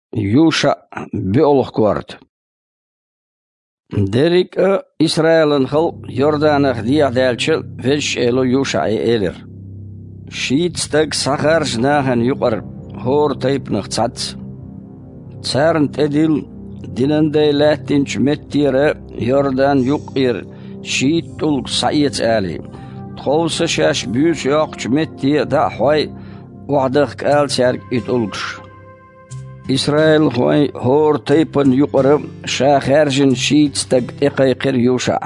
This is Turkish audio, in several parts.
Yuşa biolog kvart. Derik İsrail'in halk Yordan'ı diyadelçil veş elo Yuşa'yı elir. Şiitstek sakar jnahan yuqar hor taypnıq tsats. Tsarn tedil dinende latinç mettire Yordan yuqir şiit tulk sayıç ali. Tkovsa şaş büyüş yoqç mettiye da hoy uadıq al serg itulkş. İsrail hoy hor taypın yuqarı şaharjin şiitstek iqayqir Yuşa.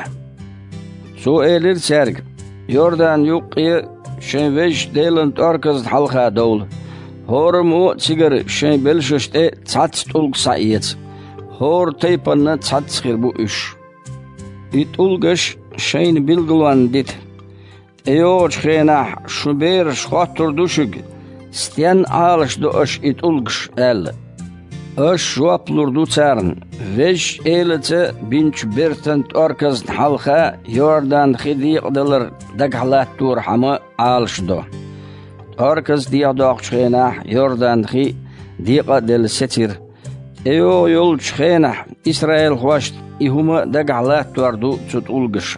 Su elir serg Yordan yuqir şenveş delent arkaz halka dol. Hormu sigar şen belşüşte tsats tulk sayıç. Hor taypanna tsatskir bu üş. İtulgış şen bilgulan dit. Eyoç xena şuber şxattur duşug. Stien alış du öş itulgış el. Öş şuaplur du tsarn. Veş elece binç bertent arkaz halka Yordan xidiqdalar daghalat tur hama alış du. Arkaz diyadaq xena Yordan xi diqa del setir. Eyo yol xena İsrail xwaşt ihuma daghalat turdu tutulgış.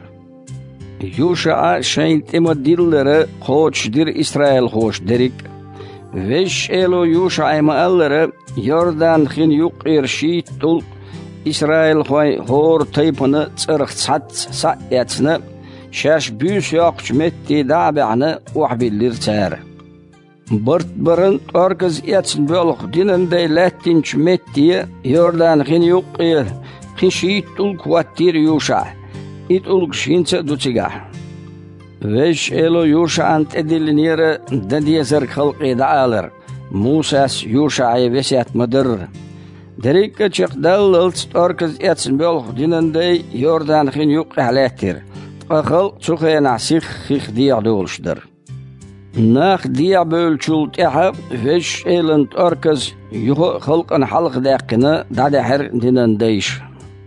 Yuşa şeyn tema dillere qoçdir İsrail xoş derik. Veş elo Yuşa ayma allere Yordan xin yuqir şiit tul İsrail xoy hor taypını tsırıq tsat sa etsini şaş büyüs yoqç metti dabağını uahbillir tsar. Bırtbırın arkız etsin bölük dininde latinç mettiye Yordan xin yuqir xin şiit tul kuattir Yuşa. İt ulk şince duçiga. Veş elo Yuşa ant edilinire dediyezer halqı da alır. Musas Yuşa'yı vesiyat mıdır. Derikka çıqdal ılst arkız etsin bölük dininde Yordan xin yuq halettir. Aqıl çuqayna six xix diya doluşdur. Naq diya bölçül teha veş elent arkız yuq halqın halq daqını dadahir dinindeyş.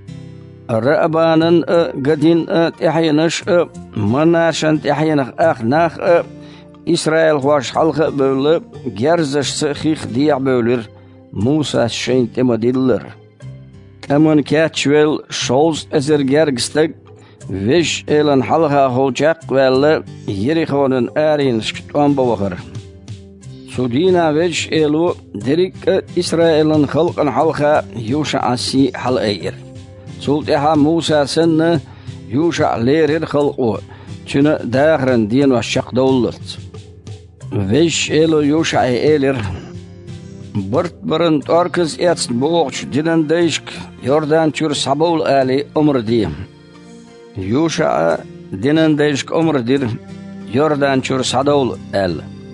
Ra'banın gadin tehayınış manarşan tehayınıq aqnaq İsrail xwaş halqı bölü gerzışsı xix diya bölür Musa şeyn temadillir. Amun katçvel şolz ezer gergistek veş elan halqa holcaq velle Yerixonun arin şkton bavaqır. Sudina veş elu derik İsrail'in halqın halqa Yuşa asi hal eyir. Sulteha Musa senne Yuşa lerir halqu. Çünü dağırın diyen ve şakdollut. Veş elu Yuşa elir. Bırtbırın arkız etsin boğuç dinen değişk Yordan çür sabul ali umr diyem. Yuşa dinen değişk umrdir Yordan çür sadol el.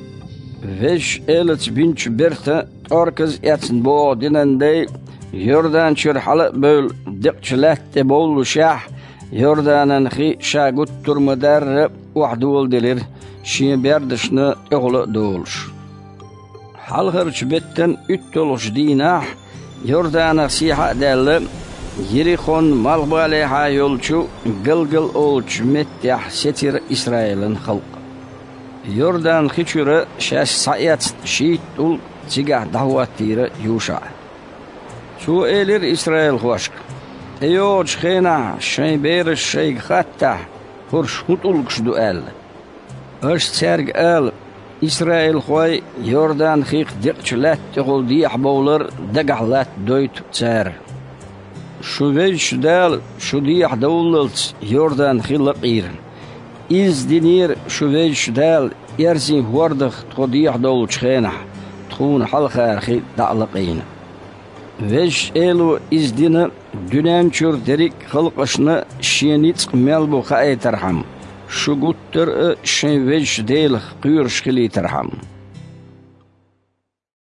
Veş elit binç birte arkız etsin boğu dinen dey Yordan çür halı böl dikçilette bolu şah Yordan'ın xi şagut turmadar uhdul dilir şi berdişni oğlu doğuluş. Halhır çübetten üt doluş dinah Yordan'a siha derli Yerixon malbaleha yolçu gılgıl olç mettah setir İsrail'in halk. Yordan xiçürü şaş sayat şiit ul cigah davatiri Yuşa. Su elir İsrail xwaşk. Eyoç xena şey beriş şey hatta hurş hutulgşdu el. Öş serg el İsrail xway Yordan xiq diqçlat tiqul diyah bowlar dagahlat doyt tsar. Şu veş dal şu diyah dawlult Yordan xilqir. İz dinir şu veş dal yersin hordıq tqodiyah dawlç xena. Tqun halqa xi daqlaqin. Veş elu izdini dünen çür derik halqışını şenitq melbu xay terham. Şu guttur şen veş del qyr şkili terham.